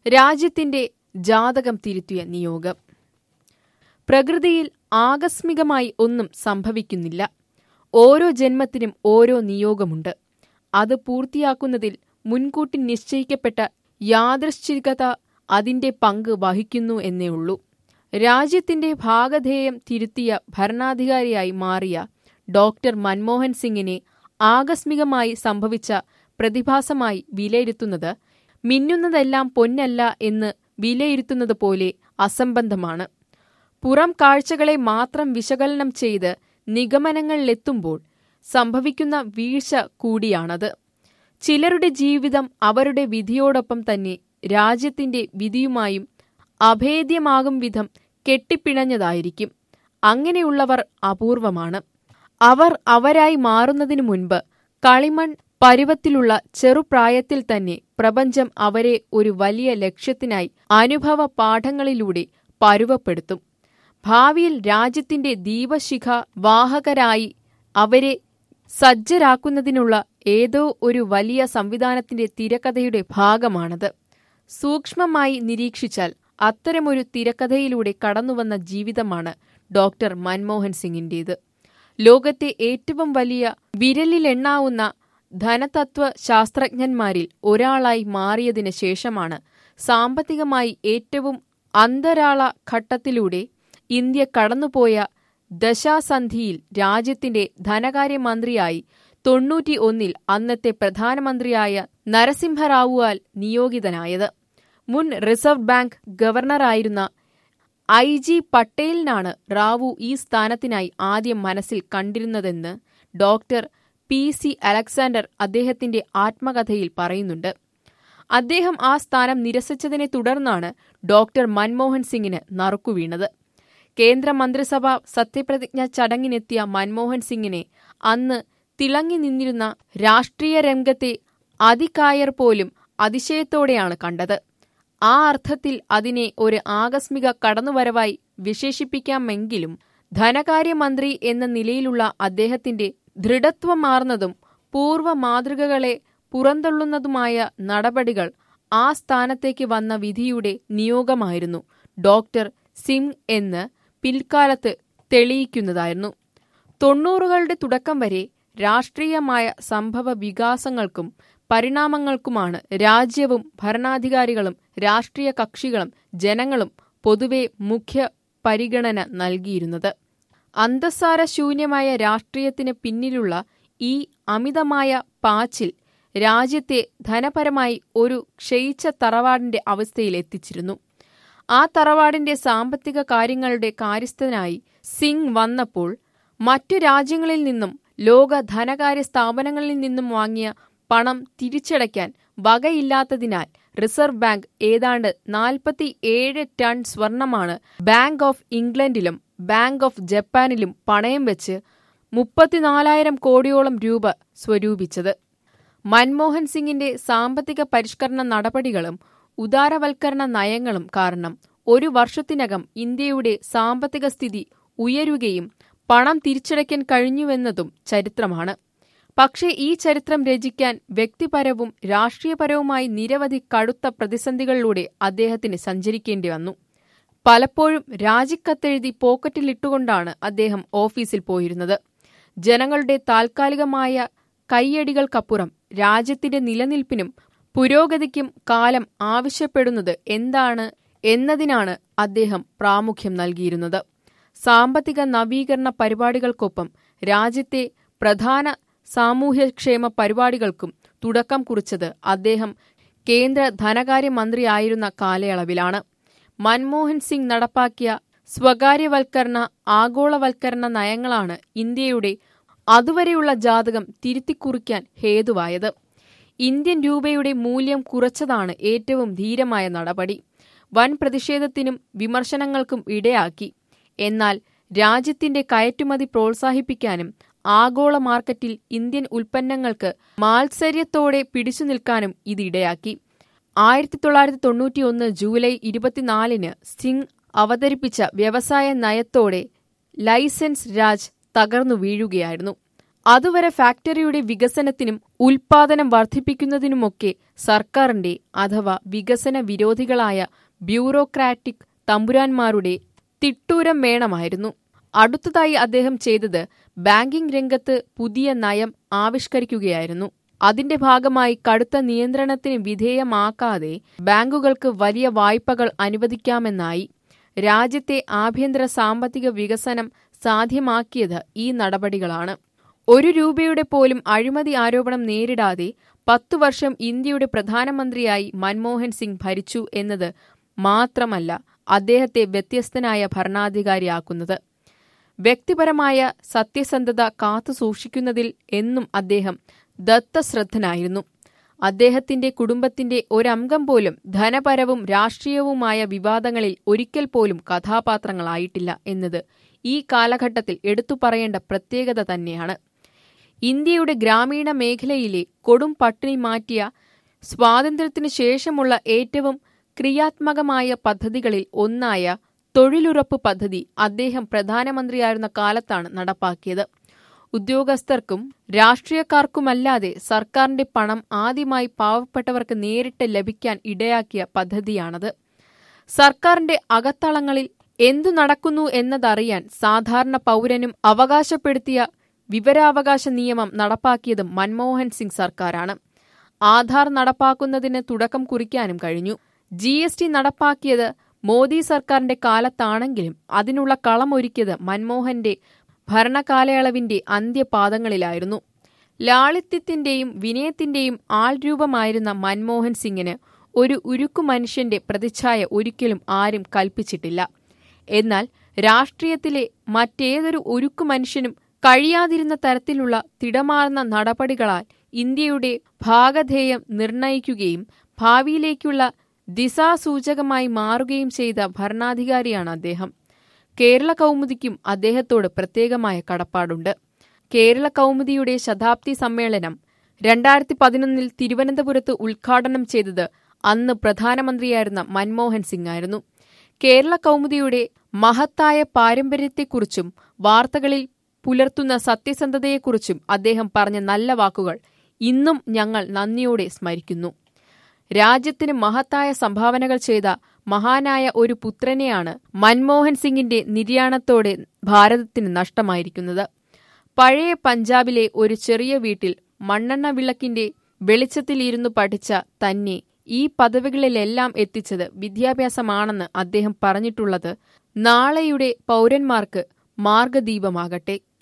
രാജ്യത്തിന്റെ ജാതകം തിരുത്തിയ നിയോഗം. പ്രകൃതിയിൽ ആകസ്മികമായി ഒന്നും സംഭവിക്കുന്നില്ല. ഓരോ ജന്മത്തിനും ഓരോ നിയോഗമുണ്ട്. അത് പൂർത്തിയാക്കുന്നതിൽ മുൻകൂട്ടി നിശ്ചയിക്കപ്പെട്ട യാദൃശ്ചികത അതിന്റെ പങ്ക് വഹിക്കുന്നു എന്നേ ഉള്ളൂ. രാജ്യത്തിന്റെ ഭാഗധേയം തിരുത്തിയ ഭരണാധികാരിയായി മാറിയ ഡോക്ടർ മൻമോഹൻ സിംഗിനെ ആകസ്മികമായി സംഭവിച്ച പ്രതിഭാസമായി വിലയിരുത്തുന്നത് മിന്നുന്നതെല്ലാം പൊന്നല്ല എന്ന് വിലയിരുത്തുന്നത് പോലെ അസംബന്ധമാണ്. പുറം കാഴ്ചകളെ മാത്രം വിശകലനം ചെയ്ത് നിഗമനങ്ങളിലെത്തുമ്പോൾ സംഭവിക്കുന്ന വീഴ്ച കൂടിയാണത്. ചിലരുടെ ജീവിതം അവരുടെ വിധിയോടൊപ്പം തന്നെ രാജ്യത്തിന്റെ വിധിയുമായും അഭേദ്യമാകും വിധം കെട്ടിപ്പിണഞ്ഞതായിരിക്കും. അങ്ങനെയുള്ളവർ അപൂർവമാണ്. അവർ അവരായി മാറുന്നതിനു മുൻപ് കളിമൺ പരുവത്തിലുള്ള ചെറുപ്രായത്തിൽ തന്നെ പ്രപഞ്ചം അവരെ ഒരു വലിയ ലക്ഷ്യത്തിനായി അനുഭവ പാഠങ്ങളിലൂടെ പരുവപ്പെടുത്തും. ഭാവിയിൽ രാജ്യത്തിന്റെ ദീപശിഖ വാഹകരായി അവരെ സജ്ജരാക്കുന്നതിനുള്ള ഏതോ ഒരു വലിയ സംവിധാനത്തിന്റെ തിരക്കഥയുടെ ഭാഗമാണത്. സൂക്ഷ്മമായി നിരീക്ഷിച്ചാൽ അത്തരമൊരു തിരക്കഥയിലൂടെ കടന്നുവന്ന ജീവിതമാണ് ഡോക്ടർ മൻമോഹൻ സിംഗിന്റേത്. ലോകത്തെ ഏറ്റവും വലിയ വിരലിലെണ്ണാവുന്ന ധനതത്വ ശാസ്ത്രജ്ഞന്മാരിൽ ഒരാളായി മാറിയതിന് ശേഷമാണ് സാമ്പത്തികമായി ഏറ്റവും അന്തരാള ഘട്ടത്തിലൂടെ ഇന്ത്യ കടന്നുപോയ ദശാസന്ധിയിൽ രാജ്യത്തിന്റെ ധനകാര്യമന്ത്രിയായി 91 അന്നത്തെ പ്രധാനമന്ത്രിയായ നരസിംഹറാവുവാൽ നിയോഗിതനായത്. മുൻ റിസർവ് ബാങ്ക് ഗവർണറായിരുന്ന IG പട്ടേലിനാണ് റാവു ഈ സ്ഥാനത്തിനായി ആദ്യം മനസ്സിൽ കണ്ടിരുന്നതെന്ന് ഡോക്ടർ PC അലക്സാണ്ടർ അദ്ദേഹത്തിന്റെ ആത്മകഥയിൽ പറയുന്നുണ്ട്. അദ്ദേഹം ആ സ്ഥാനം നിരസിച്ചതിനെ തുടർന്നാണ് ഡോക്ടർ മൻമോഹൻ സിംഗിന് നറുക്കുവീണത്. കേന്ദ്രമന്ത്രിസഭ സത്യപ്രതിജ്ഞ ചടങ്ങിനെത്തിയ മൻമോഹൻ സിംഗിനെ അന്ന് തിളങ്ങി നിന്നിരുന്ന രാഷ്ട്രീയ രംഗത്തെ അതികായർ പോലും അതിശയത്തോടെയാണ് കണ്ടത്. ആ അർത്ഥത്തിൽ അതിനെ ഒരു ആകസ്മിക കടന്നുവരവായി വിശേഷിപ്പിക്കാമെങ്കിലും ധനകാര്യമന്ത്രി എന്ന നിലയിലുള്ള അദ്ദേഹത്തിന്റെ ദൃഢത്വമാർന്നതും പൂർവ്വ മാതൃകകളെ പുറന്തള്ളുന്നതുമായ നടപടികൾ ആ സ്ഥാനത്തേക്ക് വന്ന വിധിയുടെ നിയോഗമായിരുന്നു ഡോക്ടർ സിംഗ് എന്ന് പിൽക്കാലത്ത് തെളിയിക്കുന്നതായിരുന്നു. 90കളുടെ തുടക്കം വരെ രാഷ്ട്രീയമായ സംഭവ വികാസങ്ങൾക്കും പരിണാമങ്ങൾക്കുമാണ് രാജ്യവും ഭരണാധികാരികളും രാഷ്ട്രീയ കക്ഷികളും ജനങ്ങളും പൊതുവെ മുഖ്യ പരിഗണന നൽകിയിരുന്നത്. അന്തസ്സാരശൂന്യമായ രാഷ്ട്രീയത്തിന് പിന്നിലുള്ള ഈ അമിതമായ പാച്ചിൽ രാജ്യത്തെ ധനപരമായി ഒരു ക്ഷയിച്ച തറവാടിന്റെ അവസ്ഥയിൽ എത്തിച്ചിരുന്നു. ആ തറവാടിന്റെ സാമ്പത്തിക കാര്യങ്ങളുടെ കാര്യസ്ഥനായി സിംഗ് വന്നപ്പോൾ മറ്റു രാജ്യങ്ങളിൽ നിന്നും ലോക ധനകാര്യ സ്ഥാപനങ്ങളിൽ നിന്നും വാങ്ങിയ പണം തിരിച്ചടയ്ക്കാൻ വകയില്ലാത്തതിനാൽ റിസർവ് ബാങ്ക് ഏതാണ്ട് 47 ടൺ സ്വർണമാണ് ബാങ്ക് ഓഫ് ഇംഗ്ലണ്ടിലും ബാങ്ക് ഓഫ് ജപ്പാനിലും പണയം വെച്ച് 34,000 കോടിയോളം രൂപ സ്വരൂപിച്ചത്. മൻമോഹൻ സിംഗിന്റെ സാമ്പത്തിക പരിഷ്കരണ നടപടികളും ഉദാരവൽക്കരണ നയങ്ങളും കാരണം ഒരു വർഷത്തിനകം ഇന്ത്യയുടെ സാമ്പത്തിക സ്ഥിതി ഉയരുകയും പണം തിരിച്ചടയ്ക്കാൻ കഴിഞ്ഞുവെന്നതും ചരിത്രമാണ്. പക്ഷേ ഈ ചരിത്രം രചിക്കാൻ വ്യക്തിപരവും രാഷ്ട്രീയപരവുമായി നിരവധി കടുത്ത പ്രതിസന്ധികളിലൂടെ അദ്ദേഹത്തിന് സഞ്ചരിക്കേണ്ടി വന്നു. പലപ്പോഴും രാജിക്കത്തെഴുതി പോക്കറ്റിലിട്ടുകൊണ്ടാണ് അദ്ദേഹം ഓഫീസിൽ പോയിരുന്നത്. ജനങ്ങളുടെ താൽക്കാലികമായ കൈയടികൾക്കപ്പുറം രാജ്യത്തിന്റെ നിലനിൽപ്പിനും പുരോഗതിക്കും കാലം ആവശ്യപ്പെടുന്നത് എന്താണ് എന്നതിനാണ് അദ്ദേഹം പ്രാമുഖ്യം നൽകിയിരുന്നത്. സാമ്പത്തിക നവീകരണ പരിപാടികൾക്കൊപ്പം രാജ്യത്തെ പ്രധാന സാമൂഹ്യക്ഷേമ പരിപാടികൾക്കും തുടക്കം കുറിച്ചത് അദ്ദേഹം കേന്ദ്ര ധനകാര്യമന്ത്രിയായിരുന്ന കാലയളവിലാണ്. മൻമോഹൻ സിംഗ് നടപ്പാക്കിയ സ്വകാര്യവൽക്കരണ ആഗോളവൽക്കരണ നയങ്ങളാണ് ഇന്ത്യയുടെ അതുവരെയുള്ള ജാതകം തിരുത്തിക്കുറിക്കാൻ ഹേതുവായത്. ഇന്ത്യൻ രൂപയുടെ മൂല്യം കുറച്ചതാണ് ഏറ്റവും ധീരമായ നടപടി. വൻ പ്രതിഷേധത്തിനും വിമർശനങ്ങൾക്കും ഇടയാക്കി. എന്നാൽ രാജ്യത്തിന്റെ കയറ്റുമതി പ്രോത്സാഹിപ്പിക്കാനും ആഗോള മാർക്കറ്റിൽ ഇന്ത്യൻ ഉൽപ്പന്നങ്ങൾക്ക് മാത്സര്യത്തോടെ പിടിച്ചു നിൽക്കാനും ഇതിടയാക്കി. 1991 ജൂലൈ 24 സിംഗ് അവതരിപ്പിച്ച വ്യവസായ നയത്തോടെ ലൈസൻസ് രാജ് തകർന്നു വീഴുകയായിരുന്നു. അതുവരെ ഫാക്ടറിയുടെ വികസനത്തിനും ഉൽപാദനം വർദ്ധിപ്പിക്കുന്നതിനുമൊക്കെ സർക്കാരിന്റെ അഥവാ വികസന വിരോധികളായ ബ്യൂറോക്രാറ്റിക് തമ്പുരാന്മാരുടെ തിട്ടൂരം വേണമായിരുന്നു. അടുത്തതായി അദ്ദേഹം ചെയ്തത് ബാങ്കിംഗ് രംഗത്ത് പുതിയ നയം ആവിഷ്കരിക്കുകയായിരുന്നു. അതിന്റെ ഭാഗമായി കടുത്ത നിയന്ത്രണത്തിന് വിധേയമാക്കാതെ ബാങ്കുകൾക്ക് വലിയ വായ്പകൾ അനുവദിക്കാമെന്നായി. രാജ്യത്തെ ആഭ്യന്തര സാമ്പത്തിക വികസനം സാധ്യമാക്കിയത് ഈ നടപടികളാണ്. 1 രൂപയുടെ പോലും അഴിമതി ആരോപണം നേരിടാതെ 10 വർഷം ഇന്ത്യയുടെ പ്രധാനമന്ത്രിയായി മൻമോഹൻ സിംഗ് ഭരിച്ചു എന്നത് മാത്രമല്ല അദ്ദേഹത്തെ വ്യത്യസ്തനായ ഭരണാധികാരിയാക്കുന്നത്. വ്യക്തിപരമായ സത്യസന്ധത കാത്തുസൂക്ഷിക്കുന്നതിൽ എന്നും അദ്ദേഹം ദത്തശ്രദ്ധനായിരുന്നു. അദ്ദേഹത്തിന്റെ കുടുംബത്തിന്റെ ഒരംഗം പോലും ധനപരവും രാഷ്ട്രീയവുമായ വിവാദങ്ങളിൽ ഒരിക്കൽ പോലും കഥാപാത്രങ്ങളായിട്ടില്ല എന്നത് ഈ കാലഘട്ടത്തിൽ എടുത്തുപറയേണ്ട പ്രത്യേകത തന്നെയാണ്. ഇന്ത്യയുടെ ഗ്രാമീണ മേഖലയിലെ കൊടും പട്ടിണി മാറ്റിയ സ്വാതന്ത്ര്യത്തിനു ശേഷമുള്ള ഏറ്റവും ക്രിയാത്മകമായ പദ്ധതികളിൽ ഒന്നായ തൊഴിലുറപ്പ് പദ്ധതി അദ്ദേഹം പ്രധാനമന്ത്രിയായിരുന്ന കാലത്താണ് നടപ്പാക്കിയത്. ഉദ്യോഗസ്ഥർക്കും രാഷ്ട്രീയക്കാർക്കുമല്ലാതെ സർക്കാരിന്റെ പണം ആദ്യമായി പാവപ്പെട്ടവർക്ക് നേരിട്ട് ലഭിക്കാൻ ഇടയാക്കിയ പദ്ധതിയാണത്. സർക്കാരിന്റെ അകത്തളങ്ങളിൽ എന്തു നടക്കുന്നു എന്നതറിയാൻ സാധാരണ പൗരനും അവകാശപ്പെടുത്തിയ വിവരാവകാശ നിയമം നടപ്പാക്കിയതും മൻമോഹൻ സിംഗ് സർക്കാരാണ്. ആധാർ നടപ്പാക്കുന്നതിന് തുടക്കം കുറിക്കാനും കഴിഞ്ഞു. GST നടപ്പാക്കിയത് മോദി സർക്കാരിന്റെ കാലത്താണെങ്കിലും അതിനുള്ള കളമൊരുക്കിയത് മൻമോഹന്റെ ഭരണകാലയളവിന്റെ അന്ത്യപാദങ്ങളിലായിരുന്നു. ലാളിത്യത്തിന്റെയും വിനയത്തിന്റെയും ആൾരൂപമായിരുന്ന മൻമോഹൻ സിംഗിന് ഒരു ഉരുക്കു മനുഷ്യന്റെ പ്രതിച്ഛായ ഒരിക്കലും ആരും കൽപ്പിച്ചിട്ടില്ല. എന്നാൽ രാഷ്ട്രീയത്തിലെ മറ്റേതൊരു ഉരുക്കു മനുഷ്യനും കഴിയാതിരുന്ന തരത്തിലുള്ള തിടമാർന്ന നടപടികളാൽ ഇന്ത്യയുടെ ഭാഗധേയം നിർണയിക്കുകയും ഭാവിയിലേക്കുള്ള ദിശാസൂചകമായി മാറുകയും ചെയ്ത ഭരണാധികാരിയാണ് അദ്ദേഹം. കേരള കൗമുദിക്കും അദ്ദേഹത്തോട് പ്രത്യേകമായ കടപ്പാടുണ്ട്. കേരള കൗമുദിയുടെ ശതാബ്ദി സമ്മേളനം 2011 തിരുവനന്തപുരത്ത് ഉദ്ഘാടനം ചെയ്തത് അന്ന് പ്രധാനമന്ത്രിയായിരുന്ന മൻമോഹൻ സിംഗ് ആയിരുന്നു. കേരള കൗമുദിയുടെ മഹത്തായ പാരമ്പര്യത്തെക്കുറിച്ചും വാർത്തകളിൽ പുലർത്തുന്ന സത്യസന്ധതയെക്കുറിച്ചും അദ്ദേഹം പറഞ്ഞ നല്ല വാക്കുകൾ ഇന്നും ഞങ്ങൾ നന്ദിയോടെ സ്മരിക്കുന്നു. രാജ്യത്തിന് മഹത്തായ സംഭാവനകൾ ചെയ്ത മഹാനായ ഒരു പുത്രനെയാണ് മൻമോഹൻ സിംഗിന്റെ നിര്യാണത്തോടെ ഭാരതത്തിന് നഷ്ടമായിരിക്കുന്നത്. പഴയ പഞ്ചാബിലെ ഒരു ചെറിയ വീട്ടിൽ മണ്ണെണ്ണ വിളക്കിന്റെ വെളിച്ചത്തിലിരുന്നു പഠിച്ച തന്നെ ഈ പദവികളിലെല്ലാം എത്തിച്ചത് വിദ്യാഭ്യാസമാണെന്ന് അദ്ദേഹം പറഞ്ഞിട്ടുള്ളത് നാളെയുടെ പൗരന്മാർക്ക് മാർഗദീപമാകട്ടെ.